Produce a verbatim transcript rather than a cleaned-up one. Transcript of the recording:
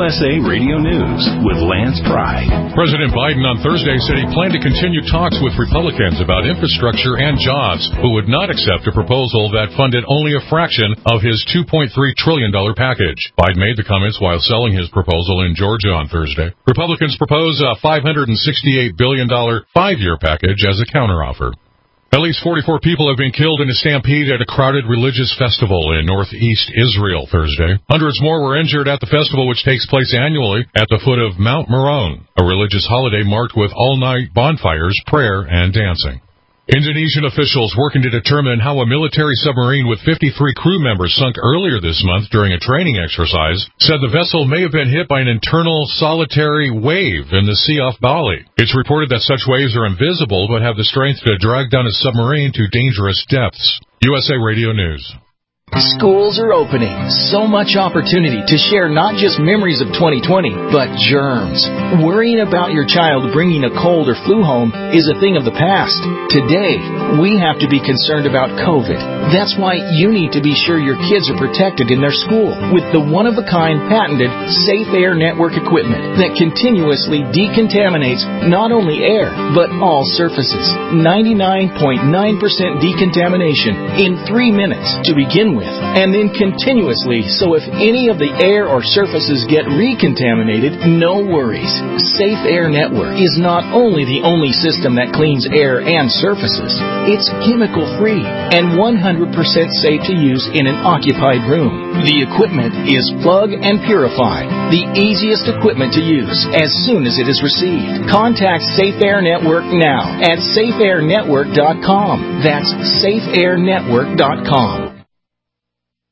U S A Radio News with Lance Pride. President Biden on Thursday said he planned to continue talks with Republicans about infrastructure and jobs, but would not accept a proposal that funded only a fraction of his two point three trillion dollars package. Biden made the comments while selling his proposal in Georgia on Thursday. Republicans propose a five hundred sixty-eight billion dollars five-year package as a counteroffer. At least forty-four people have been killed in a stampede at a crowded religious festival in northeast Israel Thursday. Hundreds more were injured at the festival, which takes place annually at the foot of Mount Meron, a religious holiday marked with all-night bonfires, prayer, and dancing. Indonesian officials working to determine how a military submarine with fifty-three crew members sunk earlier this month during a training exercise said the vessel may have been hit by an internal solitary wave in the sea off Bali. It's reported that such waves are invisible but have the strength to drag down a submarine to dangerous depths. U S A Radio News. Schools are opening. So much opportunity to share not just memories of twenty twenty, but germs. Worrying about your child bringing a cold or flu home is a thing of the past. Today, we have to be concerned about COVID. That's why you need to be sure your kids are protected in their school with the one-of-a-kind patented Safe Air Network equipment that continuously decontaminates not only air, but all surfaces. ninety-nine point nine percent decontamination in three minutes to begin with. And then continuously, so if any of the air or surfaces get recontaminated, no worries. Safe Air Network is not only the only system that cleans air and surfaces, it's chemical-free and one hundred percent safe to use in an occupied room. The equipment is plug and purify, the easiest equipment to use as soon as it is received. Contact Safe Air Network now at safe air network dot com. That's safe air network dot com.